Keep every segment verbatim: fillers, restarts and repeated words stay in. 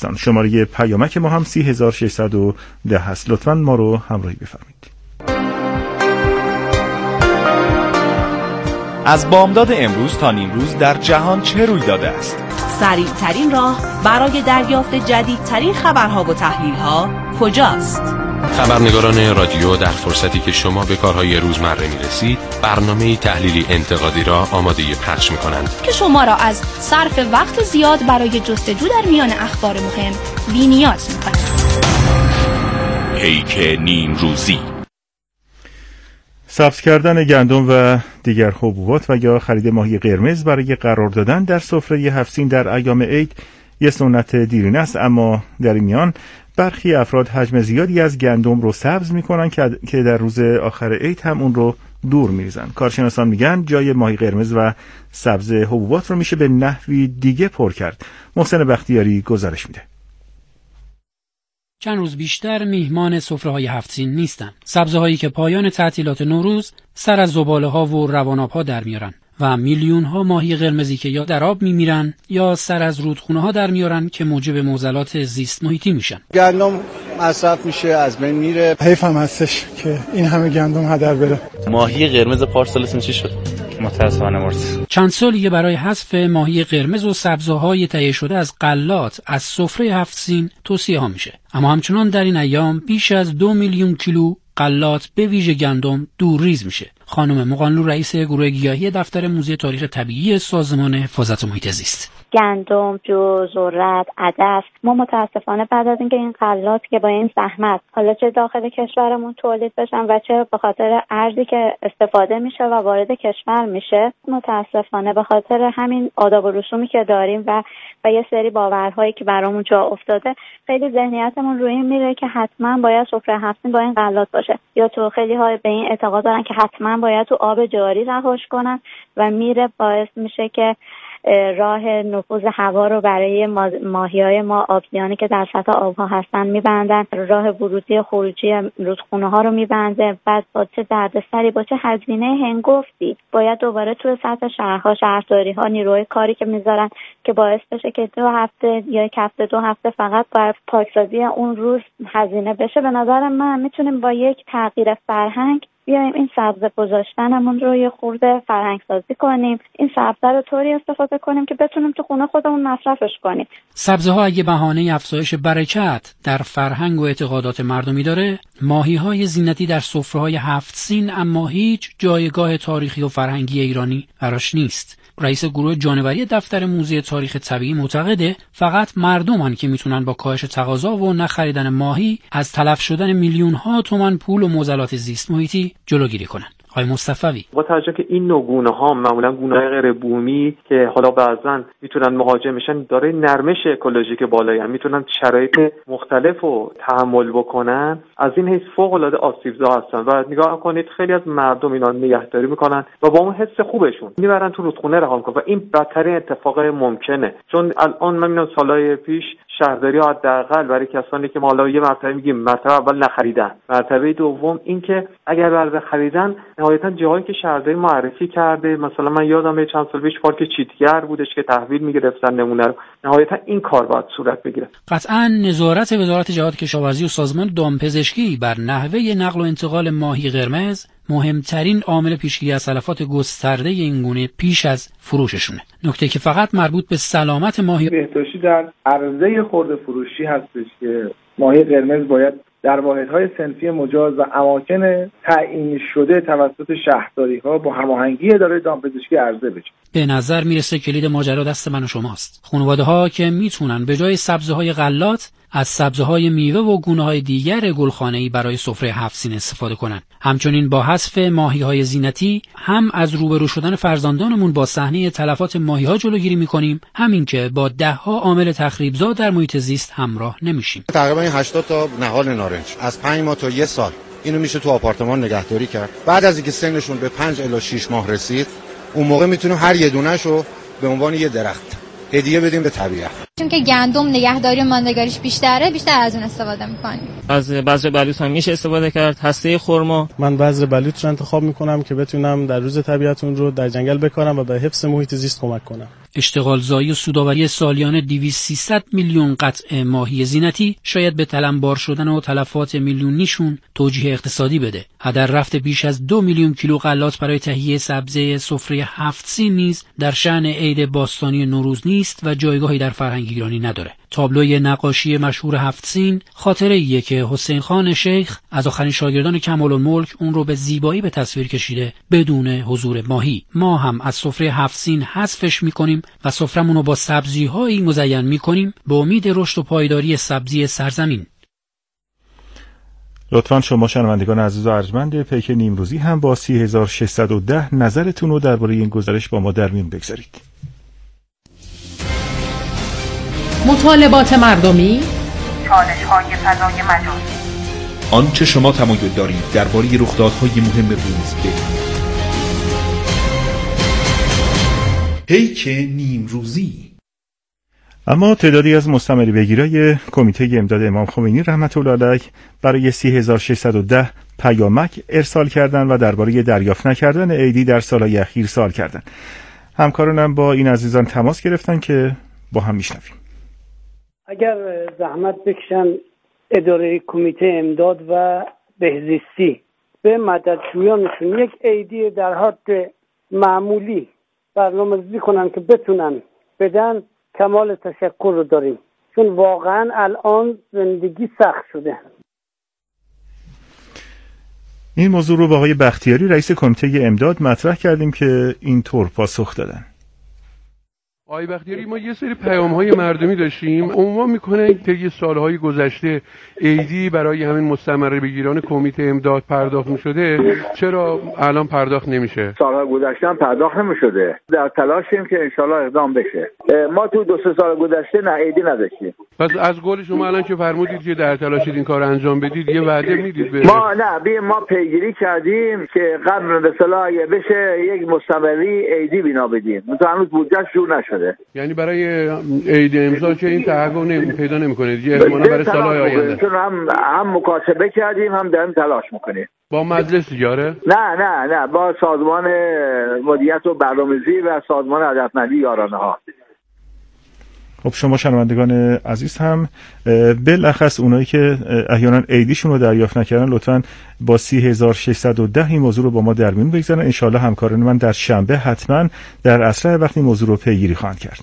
شماره پیامک ما هم سی هزار و ششصد و ده هست. لطفاً ما رو همراهی بفرمایید. از بامداد امروز تا نیمروز در جهان چه روی داده است؟ سریع ترین راه برای دریافت جدیدترین خبرها و تحلیل‌ها کجاست؟ خبرنگاران رادیو در فرصتی که شما به کارهای روزمره می‌رسید، برنامه‌ای تحلیلی انتقادی را آماده پخش می‌کنند که شما را از صرف وقت زیاد برای جستجو در میان اخبار مهم بی‌نیاز می‌کند. پیک نیمروزی. سبز کردن گندم و دیگر حبوبات و یا خرید ماهی قرمز برای قرار دادن در سفره هفت سین در ایام عید یک سنت دیرینه است، اما در این میان برخی افراد حجم زیادی از گندم رو سبز میکنن که در روز آخر عید هم اون رو دور میریزن. کارشناسان میگن جای ماهی قرمز و سبز حبوبات رو میشه به نحوی دیگه پر کرد. محسن بختیاری گزارش میده. چند روز بیشتر میهمان سفره‌های هفت سین نیستن. سبزه‌هایی که پایان تعطیلات نوروز سر از زباله‌ها و رواناب‌ها در میارن و میلیون‌ها ماهی قرمزی که یا در آب میمیرن یا سر از رودخونه‌ها در میارن که موجب معضلات زیست محیطی میشن. گندم مصرف میشه، از بین میره. حیف هم هستش که این همه گندم هدر بره. ماهی قرمز پارسالتون چی شد؟ متأسفانه مرد. چند سالیه برای حذف ماهی قرمز و سبزه‌های تهیه شده از غلات از سفره هفت سین توصیه ها میشه، اما همچنان در این ایام بیش از دو میلیون کیلو غلات به ویژه گندم دورریز میشه. خانم مقانلو رئیس گروه گیاهی دفتر موزه تاریخ طبیعی سازمان حفاظت محیط زیست: گندم، جو، ذرت، عدس، ما متاسفانه بعد از اینکه این غلات که با این زحمت حالا چه داخل کشورمون تولید بشن و چه به خاطر ارزی که استفاده میشه و وارد کشور میشه، متاسفانه به خاطر همین آداب و رسومی که داریم و و یه سری باورهایی که برامون جا افتاده، خیلی ذهنیتمون روی این میره که حتما باید سفره هفت سین با این غلات باشه، یا تو خیلی ها به این اعتقاد دارن که حتما باید تو آب جاری رهاش کنن و میره باعث میشه که راه نفوذ هوا رو برای ماهی‌های ما آبیانی که در سطح آبها هستن میبندن، راه ورودی خروجی رودخونه ها رو میبنده. بعد با چه دردسری، با چه هزینه هنگفتی باید دوباره توی سطح شهرها، شهرداری ها نیروی کاری که میذارن که باعث بشه که دو هفته یا یک هفته دو هفته فقط بر پاکسازی اون روز هزینه بشه. به نظر من میتونیم با یک تغییر فرهنگ بیایم این سبزه گذاشتنمون رو یه خورده فرهنگ سازی کنیم، این سبزه رو طوری استفاده کنیم که بتونیم تو خونه خودمون مصرفش کنیم. سبزه ها اگه بهانه افزایش برکت در فرهنگ و اعتقادات مردمی داره، ماهی های زینتی در سفره های هفت سین اما هیچ جایگاه تاریخی و فرهنگی ایرانی براش نیست. رئیس گروه جانوری دفتر موزه تاریخ طبیعی معتقده فقط مردمن که میتونن با کاهش تقاضا و نخریدن ماهی از تلف شدن میلیون ها تومان پول و معضلات زیست محیطی جلوگیری کنن. آقای مصطفی: با توجه که این نوع گونه ها معمولا گونه‌های غیر بومی که حالا بعضن میتونن مهاجم بشن، داره نرمش اکولوژیک بالایی هم میتونن شرایط مختلف رو تحمل بکنن، از این حیث فوق العاده آسیبزا هستن و نگاه کنید خیلی از مردم اینا نگهداری میکنن و با اون حس خوبشون میبرن تو رودخونه رها میکنن و این بدترین اتفاق ممکنه. چون الان من میبینم سالهای پیش شهرداری ها حداقل برای کسانی که ما حالا یه مرتبه میگیم مرتبه اول نخریدن، مرتبه دوم این که اگر بر خریدن نهایتا جایی که شهرداری معرفی کرده، مثلا من یادم چند سال پیش پارک چیتگر بودش که تحویل میگرفتن نمونه رو، نهایتا این کار باید صورت بگیره. قطعا نظارت وزارت جهاد کشاورزی و سازمان دامپزشکی بر نحوه نقل و انتقال ماهی قرمز مهمترین عامل پیشگیری از تلفات گسترده این گونه پیش از فروششونه. نکته که فقط مربوط به سلامت ماهی بهداشتی در عرضه خرده فروشی هستش که ماهی قرمز باید در واحدهای صنفی مجاز و اماکن تعیین شده توسط شهرداری‌ها با هماهنگی اداره دامپزشکی عرضه بشه. به نظر میرسه کلید ماجرا دست من و شماست. خانواده‌ها که میتونن به جای سبزه‌های غلات از سبزه‌های میوه و گونه‌های دیگر گلخانه‌ای برای سفره هفت سین استفاده کنن. همچنین با حذف ماهی‌های زینتی هم از روبرو شدن فرزندانمون با صحنه تلفات ماهی‌ها جلوگیری می‌کنیم، همین که با ده‌ها عامل تخریبزا در محیط زیست همراه نمیشیم. تقریبا هشتاد تا نهال نارنج از پنج ماه تا یک سال اینو میشه تو آپارتمان نگهداری کرد. بعد از اینکه سنشون به پنج الی شش ماه رسید، اون موقع میتونیم هر یه دونه‌شو به عنوان یه درخت هدیه بدیم به طبیعت. چون که گندم نگهداری و ماندگاریش بیشتره، بیشتر از اون استفاده میکنیم. از بذر بلوط هم میشه استفاده کرد. هسته خرما، من بذر بلوط رو انتخاب میکنم که بتونم در روز طبیعت اون رو در جنگل بکارم و به حفظ محیط زیست کمک کنم. اشتغالزایی و سودآوری سالیانه دویست سیصد میلیون قطعه ماهی زینتی شاید به تلمبار شدن و تلفات میلیونیشون توجیه اقتصادی بده. هدر رفت بیش از دو میلیون کیلو غلات برای تهیه سبزه سفره هفت سین نیز در شأن عید باستانی نوروز نیست و جایگاهی در فرهنگ ایرانی نداره. تابلوی نقاشی مشهور هفت سین خاطره‌ایه که حسین خان شیخ از آخرین شاگردان کمال‌الملک اون رو به زیبایی به تصویر کشیده بدون حضور ماهی. ما هم از سفره هفت سین حذفش می‌کنیم و سفرمون رو با سبزی‌هایی مزین می‌کنیم به امید رشد و پایداری سبزی سرزمین. لطفاً شما شنوندگان عزیز و ارجمند پیک نیمروزی هم با سی هزار و ششصد و ده نظرتون رو درباره این گزارش با ما در میون بگذارید. مطالبات مردمی، چالش‌های فضای مجازی، آنچه شما تمایل دارید درباره رخدادهای مهم روز بگویید. پیک نیمروزی. اما تعدادی از مستمری بگیرای کمیته امداد امام خمینی رحمت الله علیه برای سی هزار و ششصد و ده پیامک ارسال کردند و درباره دریافت نکردن عیدی در سالهای اخیر سوال کردند. همکارانم با این عزیزان تماس گرفتن که با هم میشنویم. اگر زحمت بکشن اداره کمیته امداد و بهزیستی به مددجویانشون یک عیدی در حد معمولی برنامه‌ریزی کنن که بتونن بدن، کمال تشکر رو داریم، چون واقعا الان زندگی سخت شده. این موضوع رو با آقای بختیاری رئیس کمیته امداد مطرح کردیم که اینطور پاسخ دادن. آقای بختیاری، ما یه سری پیام‌های مردمی داشتیم عنوان میکنه که یه سالهای گذشته عیدی برای همین مستمره بگیران کمیته امداد پرداخت می‌شده، چرا الان پرداخت نمیشه؟ سالهای گذشته هم پرداخت نمی‌شده. در تلاشیم که انشالله اقدام بشه. ما تو دو سه سال گذشته نه عیدی نداشتیم. پس از قول شما الان که فرمودید که در تلاشید این کار انجام بدید، یه وعده میدید به ما؟ نه، ببین ما پیگیری کردیم که قبل به اصطلاح بشه یک مستمری عیدی بنا بدیم. تو هنوز بودجه‌اش جور نشده. یعنی برای عید امسال که این تحقق نمی پیدا نمی‌کنه دیگه، احتمالاً برای سال‌های آینده. چون هم هم مکاتبه کردیم، هم داریم تلاش می‌کنیم. با مجلس تجاره؟ نه نه نه با سازمان مدیریت و برنامه‌ریزی و سازمان هدفمندی یارانه‌ها. خب شما شنوندگان عزیز هم بالاخص اونایی که احیانا عیدیشون رو دریافت نکردن لطفاً با سی هزار و ششصد و ده این موضوع رو با ما در میون بگذارن. انشالله همکاران من در شنبه حتما در اسرع وقت این موضوع رو پیگیری خواهند کرد.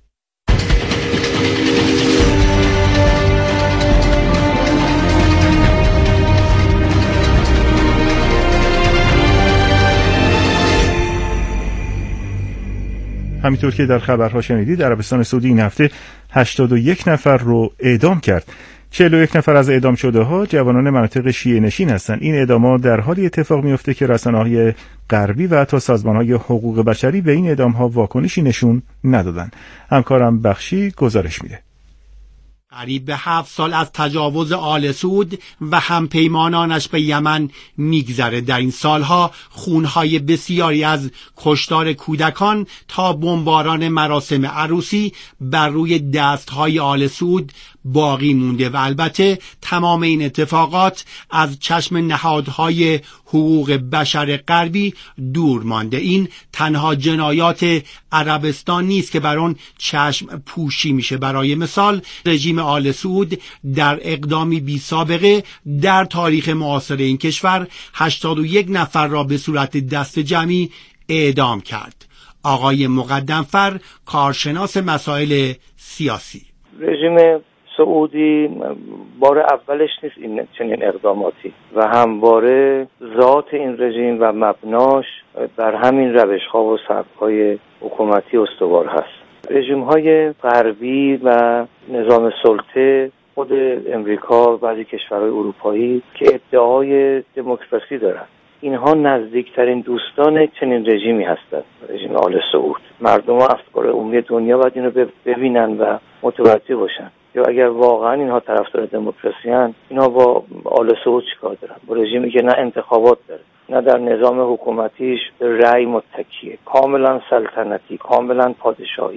همینطور که در خبرها شنیدید، عربستان سعودی این هفته هشتاد و یک نفر رو اعدام کرد. چهل و یک نفر از اعدام شده ها جوانان مناطق شیعه نشین هستند. این اعدام‌ها در حالی اتفاق میفته که رسانه‌های غربی و حتی سازمان‌های حقوق بشری به این اعدام‌ها واکنشی نشون ندادن. همکارم بخشی گزارش میده. قریب به هفت سال از تجاوز آل سعود و همپیمانانش به یمن میگذره. در این سالها خونهای بسیاری از کشتار کودکان تا بمباران مراسم عروسی بر روی دستهای آل سعود باقی مونده و البته تمام این اتفاقات از چشم نهادهای حقوق بشر غربی دور مانده. این تنها جنایات عربستان نیست که بر آن چشم پوشی میشه. برای مثال رژیم آل سعود در اقدامی بی سابقه در تاریخ معاصر این کشور هشتاد و یک نفر را به صورت دست جمعی اعدام کرد. آقای مقدمفر، کارشناس مسائل سیاسی: رژیم سعودی بار اولش نیست این چنین اقداماتی و همواره ذات این رژیم و مبناش بر همین روش‌ها و سبک‌های حکومتی استوار هست. رژیم‌های غربی و نظام سلطه، خود امریکا و بعضی کشورهای اروپایی که ادعای دموکراسی دارند، اینها نزدیکترین دوستان چنین رژیمی هستند. رژیم آل سعود، مردم و افکار عمومی دنیا باید اینو ببینن و متوجه باشن. یا اگر واقعا اینها طرفدار دموکراسی هستند، اینها با آل سعود چیکار دارن؟ با رژیمی که نه انتخابات داره، نه در نظام حکومتیش به رأی متکیه، کاملا سلطنتی، کاملا پادشاهی.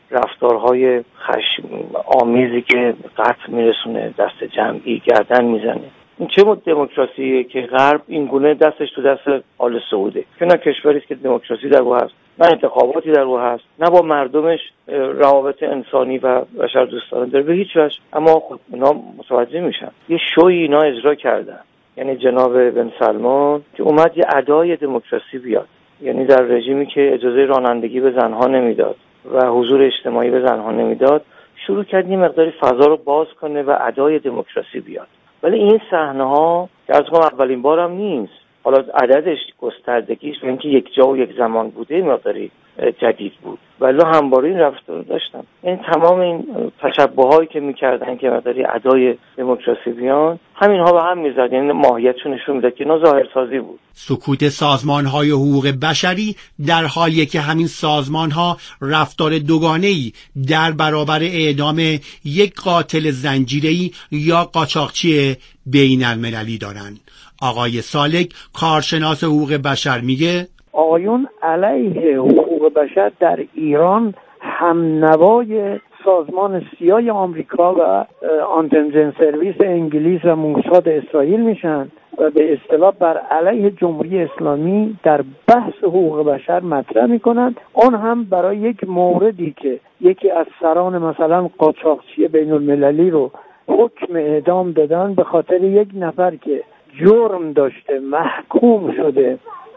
رفتارهای خشم آمیزی که قتل میرسونه، دست جمعی گردن میزنه. این چه مدل دموکراسیه که غرب این گونه دستش تو دست آل سعوده که نه کشوری است که دموکراسی در او هست، نه انتخاباتی در او هست، نه با مردمش روابط انسانی و بشر دوستانه داره به هیچ وجه. اما خب اینا متوجه میشن یه شوی اینا اجرا کردن، یعنی جناب بن سلمان که اومد یه ادای دموکراسی بیاد، یعنی در رژیمی که اجازه رانندگی به زنها نمیداد و حضور اجتماعی به زنها نمیداد، شروع کرد یه مقداری فضا رو باز کنه و ادای دموکراسی بیاد. ولی این صحنه ها از قبل اولین بارم نیست، حالا عددش، گستردگیش و اینکه یک جا و یک زمان بوده مقداری جدید بود، ولی همواره این رفتار داشتن. این تمام این تشبه‌هایی که می‌کردن که مقداری ادای دموکراسی بیان، همینها به هم می‌زد، یعنی ماهیتشون نشون می‌داد که اینا ظاهرسازی بود. سکوت سازمان‌های حقوق بشری در حالیه که همین سازمان‌ها رفتار دوگانه‌ای در برابر اعدام یک قاتل زنجیره‌ای یا قاچاقچی بین‌المللی دارند. آقای سالک، کارشناس حقوق بشر، میگه آقایون علیه حقوق بشر در ایران هم نوای سازمان سیای آمریکا و آنتنجن سرویس انگلیس و موساد اسرائیل میشن و به اصطلاح بر علیه جمهوری اسلامی در بحث حقوق بشر مطرح میکنند. آن هم برای یک موردی که یکی از سران مثلا قاچاقچی بین المللی رو حکم اعدام دادن به خاطر یک نفر که جرم داشته، محکوم شده،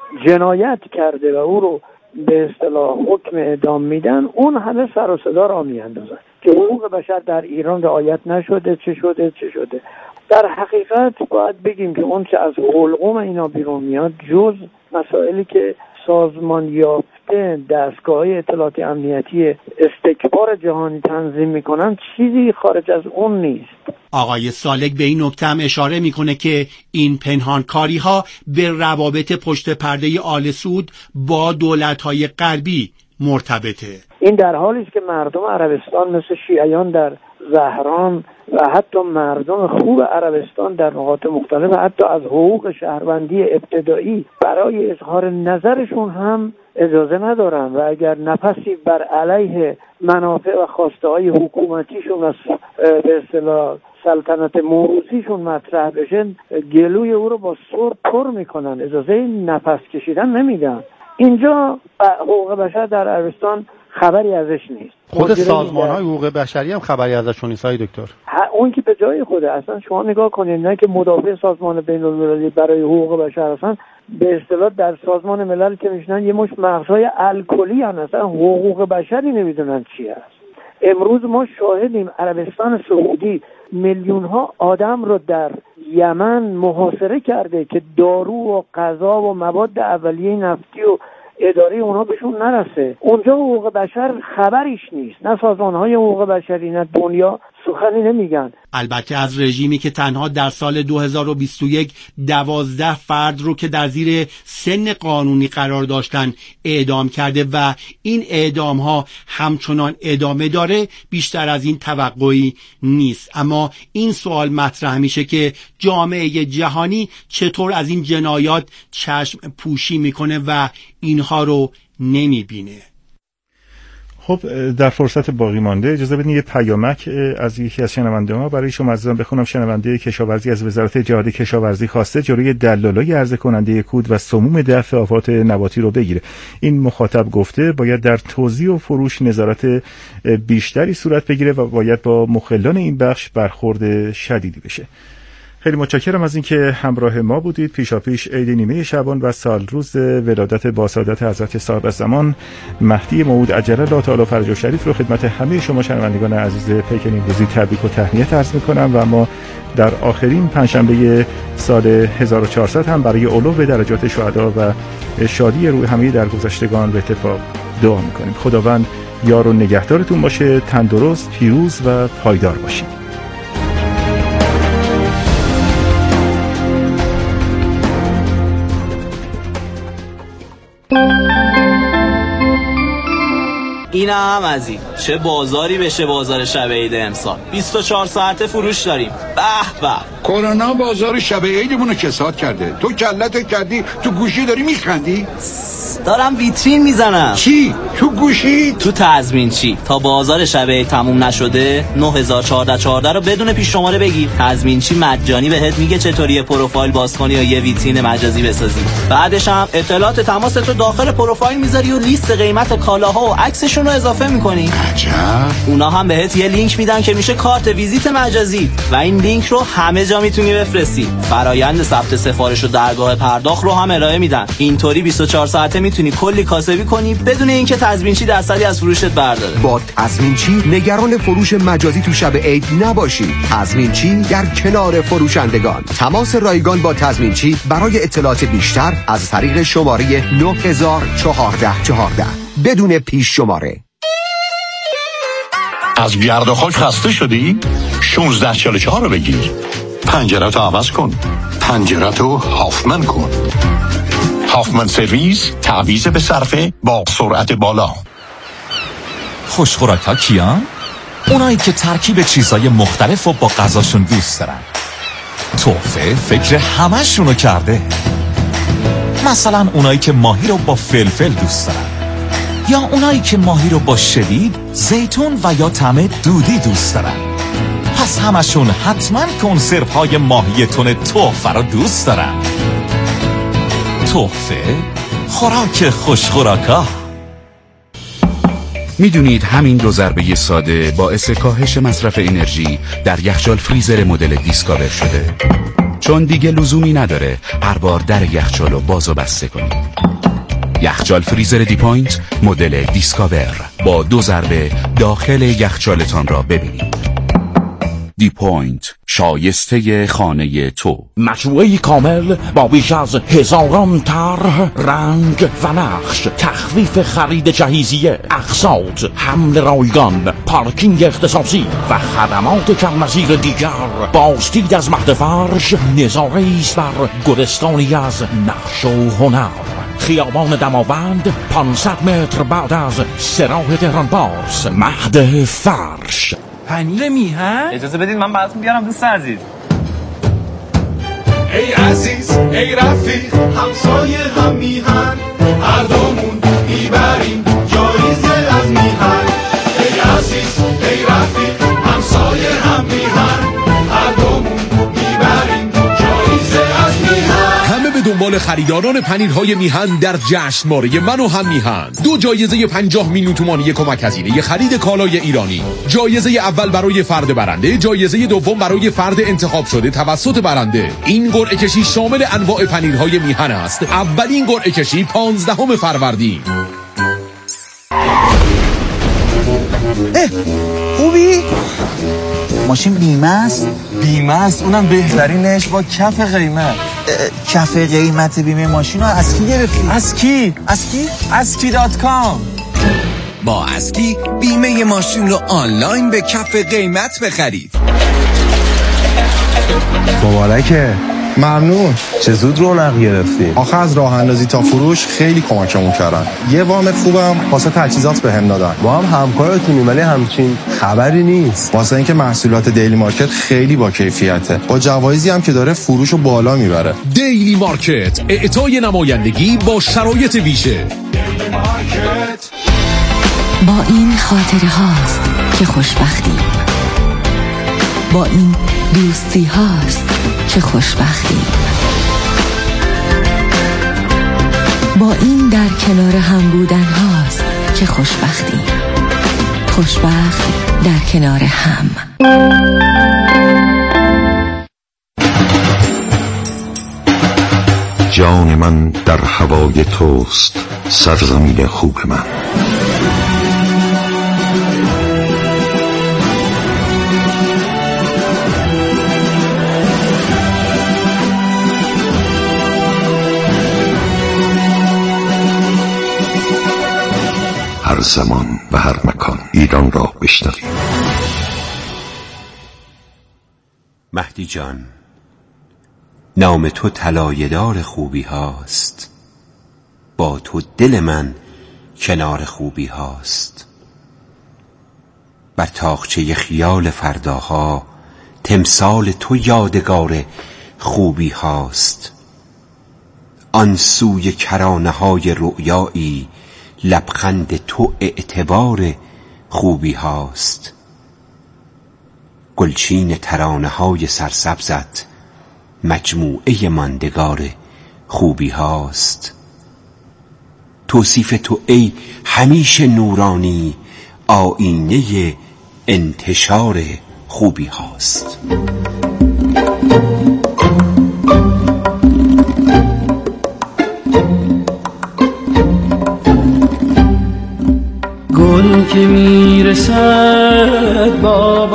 جنایت کرده و او رو به اصطلاح حکم اعدام میدن، اون همه سر و صدا را میاندازن که حقوق بشر در ایران رعایت نشده، چه شده چه شده. در حقیقت باید بگیم که اون چه از حلقوم اینا بیرون میاد جز مسائلی که سازمان یافته دستگاه‌های اطلاعات امنیتی استکبار جهانی تنظیم میکنن چیزی خارج از اون نیست. آقای سالک به این نکته هم اشاره میکنه که این پنهانکاری ها به روابط پشت پرده آل سعود با دولت‌های غربی مرتبطه. این در حالی است که مردم عربستان مثل شیعیان در زهران و حتی مردم خوب عربستان در نقاط مختلف حتی از حقوق شهروندی ابتدایی برای اظهار نظرشون هم اجازه ندارن و اگر نفسی بر علیه منافع و خواسته های حکومتیشون از به اصطلاح سلطنت موروثیشون مطرح بشن، گلوی او رو با سر پر میکنن، اجازه نفس کشیدن نمیدن. اینجا حقوق بشر در عربستان خبری ازش نیست. خود سازمان‌های حقوق بشری هم خبری ازشون نیست های دکتر. اون که به جای خوده. اصلا شما نگاه کنید، نه که مدافع سازمان بین‌المللی برای حقوق بشر هستن، به اصطلاح در سازمان ملل که میشنن یه مش مغزهای الکلی هستن، اصلا حقوق بشری نمیدونن چی هست. امروز ما شاهدیم عربستان سعودی میلیون ها آدم رو در یمن محاصره کرده که دارو و غذا و مواد اولیه نفتی و اداره اونا بهشون نرسه. اونجا حقوق بشر خبریش نیست، نه سازمان‌های حقوق بشری نه دنیا سخنی نمیگن. البته از رژیمی که تنها در سال دو هزار و بیست و یک دوازده فرد رو که در زیر سن قانونی قرار داشتن اعدام کرده و این اعدام ها همچنان ادامه داره، بیشتر از این توقعی نیست. اما این سوال مطرح میشه که جامعه جهانی چطور از این جنایات چشم پوشی میکنه و اینها رو نمیبینه. خب در فرصت باقی مانده اجازه بدین یه پیامک از یکی از شنونده ها برای شما عزیزان بخونم. شنونده کشاورزی از وزارت جهاد کشاورزی خواسته جلوی دلالای عرضه کننده کود و سموم دفع آفات نباتی رو بگیره. این مخاطب گفته باید در توزیع و فروش نظارت بیشتری صورت بگیره و باید با مخلان این بخش برخورد شدیدی بشه. خیلی متشکرم از اینکه همراه ما بودید. پیشاپیش عید نیمه شعبان و سال روز ولادت با سعادت حضرت صاحب الزمان مهدی موعود عجل الله تعالی فرجه شریف رو خدمت همه شما شنوندگان عزیز پیک نیمروزی تبریک و تهنیت عرض می‌کنم و ما در آخرین پنجشنبه سال هزار و چهارصد هم برای علو به درجات شهدا و شادی روح همه درگذشتگان به اتفاق دعا می‌کنیم. خداوند یار و نگهدارتون باشه، تندرست، پیروز و پایدار باشید. این هم از این. چه بازاری بشه بازار شب عید امسال. بیست و چهار ساعته فروش داریم. به به کرونا بازار شب عیدمون رو کساد کرده. تو کلت کردی تو گوشی داری میخندی؟ دارم ویترین میزنم. چی؟ تو گوشی؟ تو تضمین چی؟ تا بازار شب عید تموم نشده نه هزار و چهارصد و چهارده رو بدون پیش شماره بگیر. تضمین چی مجانی بهت میگه چطوری پروفایل باز کنی یا یه ویترین مجازی بسازی. بعدش هم اطلاعات تماست رو داخل پروفایل میذاری و لیست قیمت کالاها و عکسشون رو اضافه میکنی. عجب. اونا هم بهت یه لینک میدن که میشه کارت ویزیت مجازی و این لینک رو همه جا میتونی بفرستی. فرایند ثبت سفارش و درگاه پرداخت رو هم ارائه میدن. اینطوری بیست و چهار ساعته میتونی کلی کاسبی کنی بدون اینکه تضمینچی درصدی از فروشت برداره. با تضمینچی نگران فروش مجازی تو شب عید نباشی. تضمینچی در کنار فروشندگان. تماس رایگان با تضمینچی برای اطلاعات بیشتر از طریق شماره نه هزار و چهارصد و چهارده بدون پیش شماره. از گرد و خاک خسته شدی؟ شانزده چهل و چهار رو بگیر. پنجره‌تو عوض کن. پنجره‌تو هافمن کن. هافمن سرویس، تعویض به صرفه با سرعت بالا. خوشخوراک ها کیان؟ اونایی که ترکیب چیزای مختلف رو با غذاشون دوست دارن. تحفه فکر همه‌شونو کرده. مثلا اونایی که ماهی رو با فلفل دوست دارن، یا اونایی که ماهی رو با شدید، زیتون و یا طعم دودی دوست دارن. پس همشون حتما کنسرو های ماهی تون تحفه رو دوست دارن. تحفه خوراک خوشخوراکا. میدونید همین دو ضربه ساده باعث کاهش مصرف انرژی در یخچال فریزر مدل دیسکاور شده، چون دیگه لزومی نداره هر بار در یخچال رو باز و بسته کنید. یخچال فریزر دیپوینت مدل دیسکاور، با دو ضربه داخل یخچالتان را ببینید. دیپوینت، شایسته خانه تو. مجموعه کامل با بیش از هزاران طرح، رنگ و نقش، تخفیف خرید جهیزیه، اقساط، حمل رایگان، پارکینگ اختصاصی و خدمات کم‌نظیر دیگر. بازدید از مهد فرش نظاره ایست بر گلستانی از نقش و هنر. خیابان دماوند، پانصد متر بعد از سراح تهران پارس. مهد فرش. پنیر میهن؟ اجازه بدید من براتون بیارم دوست عزیز. ای عزیز ای رفیق، همسایه هم میهن، هر دومون میبریم جایزه از میهن. ای عزیز ای رفیق، همسایه هم میهن، هر دومون میبریم جایزه از میهن. همه به دنبال خریداران پنیرهای میهن در جشنواره من و هم میهن. دو جایزه پنجاه میلیون تومانی کمک هزینه خرید کالای ایرانی. جایزه اول برای فرد برنده، جایزه دوم برای فرد انتخاب شده توسط برنده. این قرعه کشی شامل انواع پنیرهای میهن است. اولین قرعه کشی پانزدهم فروردین. خوبی؟ ماشین بیمه است؟ بیمه است، اونم بهترینش با کف قیمت. کف قیمت بیمه ماشین رو از کی گرفتی؟ از کی؟ از کی؟ اسکی دات کام. با اسکی بیمه ماشین رو آنلاین به کف قیمت بخرید. مبارکه. ممنون. چه زود رونق گرفتی. آخه از راه اندازی تا فروش خیلی کمکمون کردن. یه وام خوبم واسه تجهیزات بهم دادن. با هم همکارتونیم ولی همچین خبری نیست. واسه اینکه محصولات دیلی مارکت خیلی با کیفیته. با جوایزی هم که داره فروشو بالا میبره. دیلی مارکت، اعطای نمایندگی با شرایط ویژه. با این خاطره هاست که خوشبختی، با این دوستی هاست که خوشبختی، با این در کنار هم بودن هاست که خوشبختی. خوشبخت در کنار هم. جان من در هوای توست، سرزمین خوب من. هر زمان و هر مکان ایران را بشنویم. مهدی جان، نام تو طلایه‌دار خوبی هاست، با تو دل من کنار خوبی هاست. بر تاقچه خیال فرداها تمثال تو یادگار خوبی هاست. آن سوی کرانه های رؤیایی لبخند تو اعتبار خوبی هاست. گلچین ترانه های سرسبزت مجموعه ماندگار خوبی هاست. توصیف تو ای همیشه نورانی آینه انتشار خوبی هاست. گل که میرسد با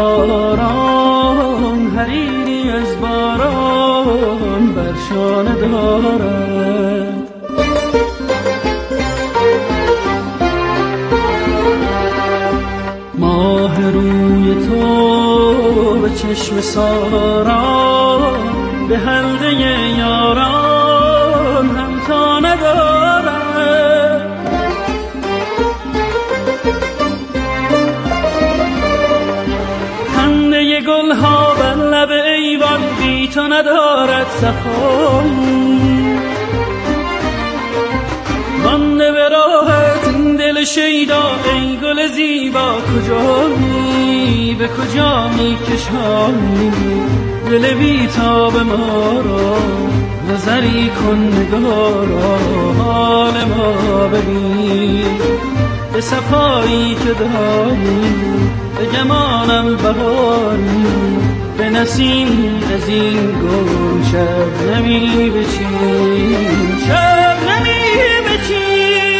بهاران، حریری از باران بر شانه دارد. ماه روی تو به چشم ساران، به حلقه یاران همتا ندارد. خنده گل ها بر لب ایوان بی تو ندارد صفایی. مانده به راحت این دل شیدا ای گل زیبا، کجایی به کجا می کشانی دل بی تاب ما را. نظری کن نگارا حال ما ببین، به صفایی که داری به گمانم بهاری. به نسیم از این گل شب نمی بچین، شب نمی بچین.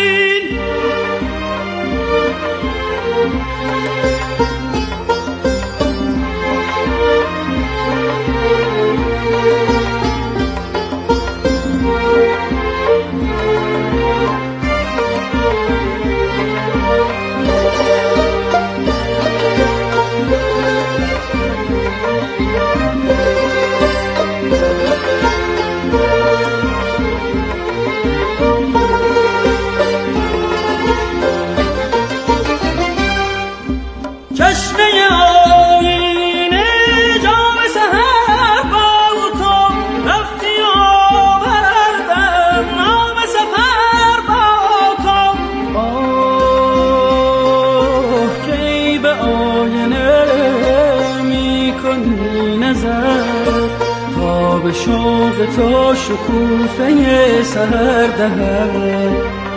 شوق تو شکوفه سحر دهد.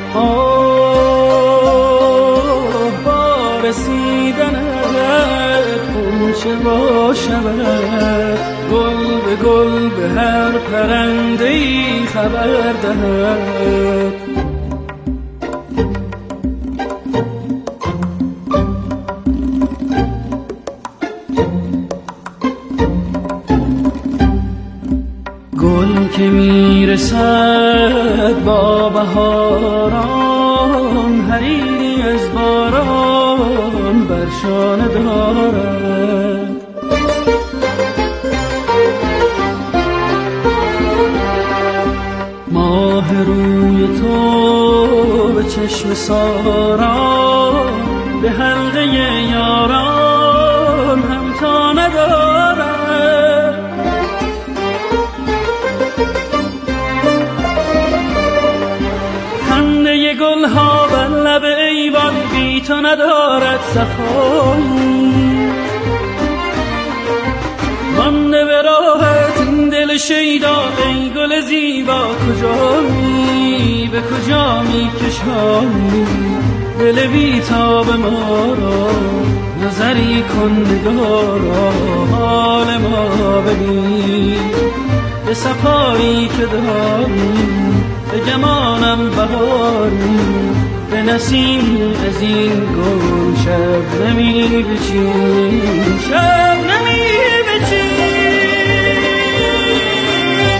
آه با رسیدنت غنچه وا شود، گل به گل به هر پرنده‌ای خبر دهد. گل که میرسد با بهاران، حریری از باران بر شانه دارد. ماه روی تو به چشم ساران، به حلقه یاران همتا ندارد. گل ها بر لب ایوان بی تو ندارد صفایی. مانده به راحت این دل شیدا ای گل زیبا، کجایی به کجا می کشانی دل بی تاب ما را. نظری کن نگارا حال ما ببین، به صفایی که داری به گمانم بهاری. به نسیم از این گل شب نمی بچین، شب نمی بچین.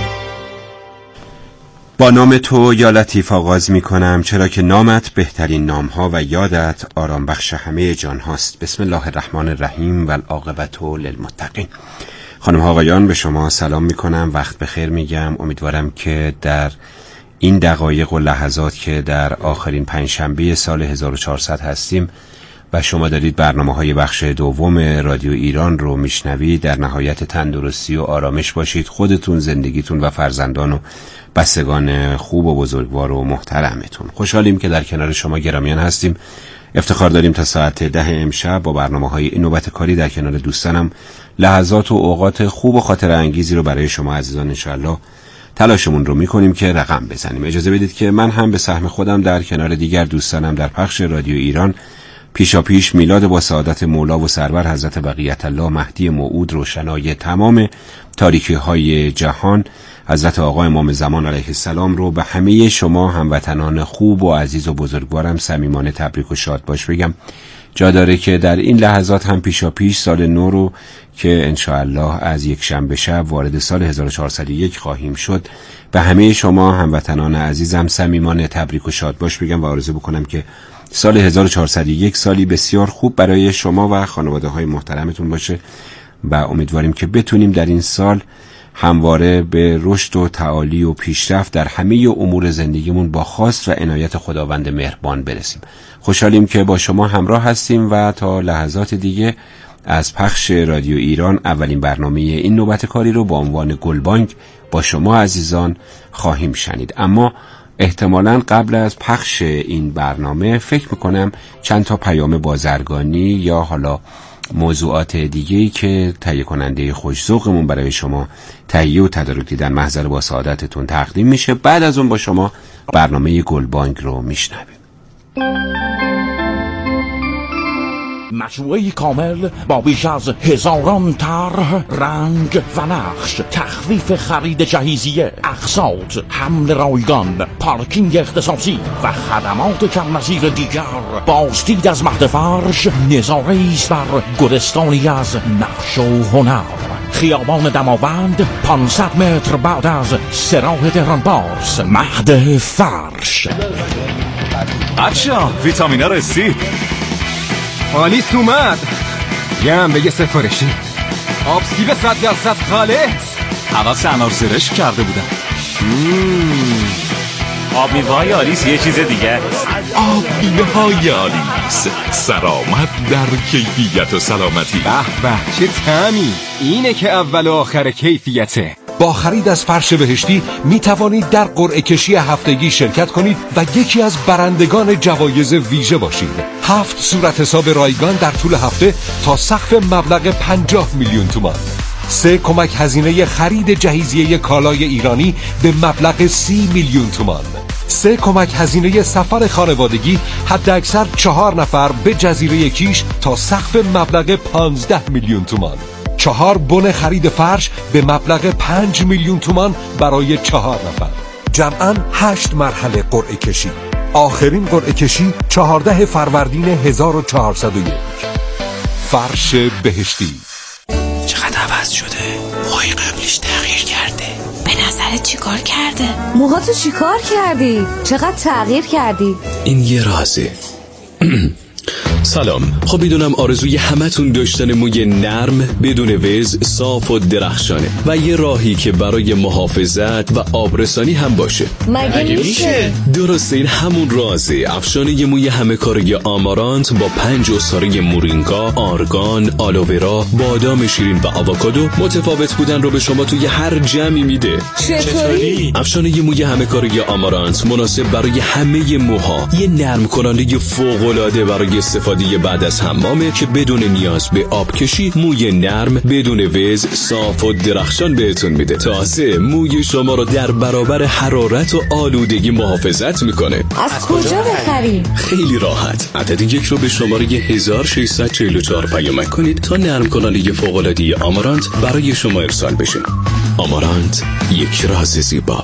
با نام تو یا لطیف آغاز می کنم، چرا که نامت بهترین نام ها و یادت آرام بخش همه جان هاست. بسم الله الرحمن الرحیم و العاقبت للمتقین. خانم ها آقایان، به شما سلام می کنم، وقت بخیر می گم. امیدوارم که در این دقایق و لحظات که در آخرین پنجشنبه سال هزار و چهارصد هستیم و شما دارید برنامه‌های بخش دوم رادیو ایران رو میشنوید. در نهایت تندرستی و آرامش باشید، خودتون، زندگیتون و فرزندان و بستگان خوب و بزرگوار و محترمتون. خوشحالیم که در کنار شما گرامیان هستیم. افتخار داریم تا ساعت ده امشب با برنامه‌های این نوبت کاری در کنار دوستانم لحظات و اوقات خوب و خاطر انگیزی رو برای شما عزیزان انشاءالله تلاشمون رو میکنیم که رقم بزنیم. اجازه بدید که من هم به سهم خودم در کنار دیگر دوستانم در پخش رادیو ایران پیشا پیش میلاد با سعادت مولا و سرور حضرت بقیت الله مهدی موعود روشنای تمام تاریکی های جهان حضرت آقا امام زمان علیه السلام رو به همه شما هموطنان خوب و عزیز و بزرگوارم صمیمانه تبریک و شاد باش بگم. جا داره که در این لحظات هم پیشا پیش سال نو رو که انشاءالله از یک شنبه شب وارد سال هزار و چهارصد و یک خواهیم شد به همه شما هموطنان عزیزم صمیمانه تبریک و شاد باش بگم و آرزو بکنم که سال هزار و چهارصد و یک سالی بسیار خوب برای شما و خانواده های محترمتون باشه و امیدواریم که بتونیم در این سال همواره به رشد و تعالی و پیشرفت در همه امور زندگیمون با خواست و عنایت خداوند مهربان برسیم. خوشحالیم که با شما همراه هستیم و تا لحظات دیگه از پخش رادیو ایران اولین برنامه این نوبت کاری رو با عنوان گلبانک با شما عزیزان خواهیم شنید. اما احتمالاً قبل از پخش این برنامه فکر میکنم چند تا پیام بازرگانی یا حالا موضوعات دیگه‌ای که تهیه کننده خوش‌ذوقمون برای شما تهیه و تدارک دیدن محضر با سعادتتون تقدیم میشه. بعد از اون با شما برنامه گلبانک رو میشنویم. مجموعه کامل با بیش از هزاران طرح، رنگ و نقش، تخفیف خرید جهیزیه، اقساط، حمل رایگان، پارکینگ اختصاصی و خدمات کم نظیر دیگر. بازدید از مهد فرش نظاره ایست بر گلستانی از نقش و هنر. خیابان دماوند پانصد متر بعد از سراح تهران باز. مهد فرش. بچه‌ها ویتامینا رسید. آلیس اومد. گنبه سفارشی آب سیب صد درصد خالص. حواس انار سرش کرده بودم. آب میوه‌های آلیس یه چیز دیگه. آب میوه‌های آلیس، سلامت در کیفیت و سلامتی. به به چه طعمی. اینه که اول و آخر کیفیته. با خرید از فرش بهشتی می توانید در قرعه کشی هفتگی شرکت کنید و یکی از برندگان جوایز ویژه باشید. هفت صورت حساب رایگان در طول هفته تا سقف مبلغ پنجاه میلیون تومان. سه کمک هزینه خرید جهیزیه کالای ایرانی به مبلغ سی میلیون تومان. سه کمک هزینه سفر خانوادگی حد اکثر چهار نفر به جزیره کیش تا سقف مبلغ پانزده میلیون تومان. چهار بن خرید فرش به مبلغ پنج میلیون تومان برای چهار نفر. جمعاً هشت مرحله قرعه کشی. آخرین قرعه کشی چهارده فروردین هزار و چهارصد و یک. فرش بهشتی. چقدر عوض شده؟ موهای قبلش تغییر کرده. به نظرت چی کار کرده؟ موهاتو چی کار کردی؟ چقدر تغییر کردی؟ این یه رازه. سلام. خب میدونم آرزوی همتون داشتن موی نرم بدون وز، صاف و درخشانه و یه راهی که برای محافظت و آبرسانی هم باشه. مگه میشه؟ درسته، این همون رازه. افشانه موی همه کاری آمارانت با پنج استاره مورینگا، آرگان، آلوورا، بادام شیرین و آووکادو متفاوت بودن رو به شما توی هر جمعی میده. چطوری؟ افشانه موی همه کاری آمارانت مناسب برای همه موها. یه نرم کننده فوق‌العاده برای استفاده بعد از حمامه که بدون نیاز به آب کشی موی نرم بدون وز، صاف و درخشان بهتون میده. تازه موی شما رو در برابر حرارت و آلودگی محافظت میکنه. از کجا بخریم؟ خیلی راحت. عدد یک رو به شماره هزار و ششصد و چهل و چهار پیامک کنید تا نرم کننده فوق‌العاده آمارانت برای شما ارسال بشه. آمارانت، یک راز زیبا.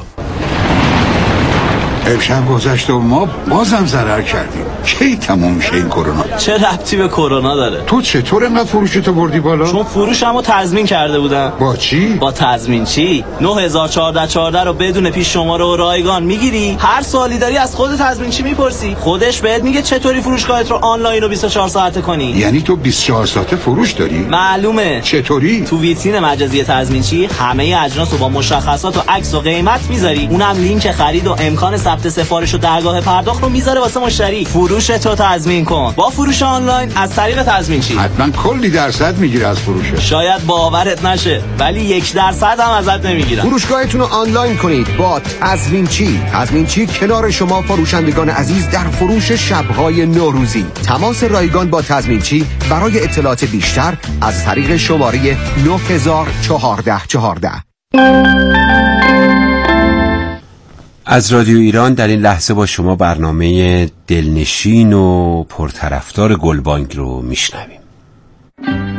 امشب گذشت و ما بازم ضرر کردیم. کی تموم میشه این کرونا؟ چه ربطی به کرونا داره؟ تو چطور انقدر فروشتو بردی بالا؟ چون فروشمو تضمین کرده بودم. با چی؟ با تضمین چی؟ نه هزار و چهارصد و چهارده رو بدون پیش شماره و رایگان میگیری. هر سوالی داری از خود تضمین چی میپرسی. خودش بهت میگه چطوری فروشگاهت رو آنلاین و بیست و چهار ساعته کنی. یعنی تو بیست و چهار ساعته فروش داری؟ معلومه. چطوری؟ تو ویترین مجازی تضمین چی همه اجناس رو با مشخصات و عکس و قیمت میذاری. اونم لینک خرید و امکان ثبت سفارش و درگاه پرداخت رو میذاره واسه مشتری. فروش تو تضمین کن با فروش آنلاین از طریق تضمینچی. حتما کلی درصد میگیره از فروشه. شاید باورت نشه ولی یک درصد هم ازت نمیگیرن. فروشگاهتون رو آنلاین کنید با تضمینچی. تضمینچی کنار شما فروشندگان عزیز در فروش شب‌های نوروزی. تماس رایگان با تضمینچی برای اطلاعات بیشتر از طریق شماره نه هزار چهارده چهارده. از رادیو ایران در این لحظه با شما برنامه دلنشین و پرطرفدار گلبانگ رو میشنویم.